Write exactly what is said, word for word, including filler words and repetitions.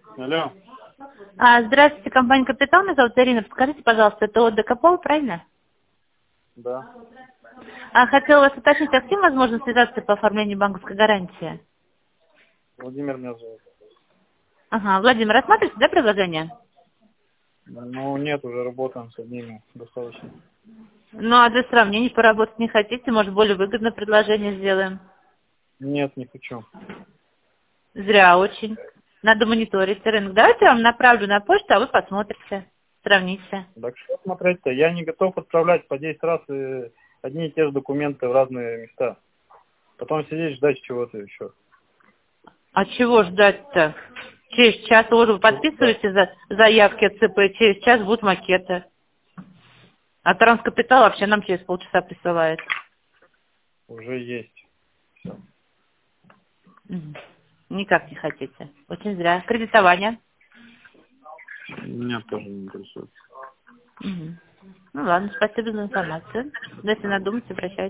Алло. А, здравствуйте, компания «Капитал», меня зовут Ирина. Подскажите, пожалуйста, это от ДКПО, правильно? Да. А, хотела вас уточнить, а с кем возможно связаться по оформлению банковской гарантии? Владимир меня зовут. Ага, Владимир, рассматриваете, да, предложение? Ну, нет, уже работаем с одними достаточно. Ну, а для сравнения поработать не хотите? Может, более выгодное предложение сделаем? Нет, не хочу. Зря очень. Надо мониторить рынок. Давайте я вам направлю на почту, а вы посмотрите, сравните. Так что смотреть-то? Я не готов отправлять по десять раз э, одни и те же документы в разные места. Потом сидеть ждать чего-то еще. А чего ждать-то? Через час уже вы подписываете за заявки от ЦП, через час будут макеты. А Транскапитал вообще нам через полчаса присылает. Уже есть. Все. Мгм. Никак не хотите. Очень зря. Кредитование. Меня тоже не интересует. Мгм. Ну ладно, спасибо за информацию. Если надумаете, обращайтесь.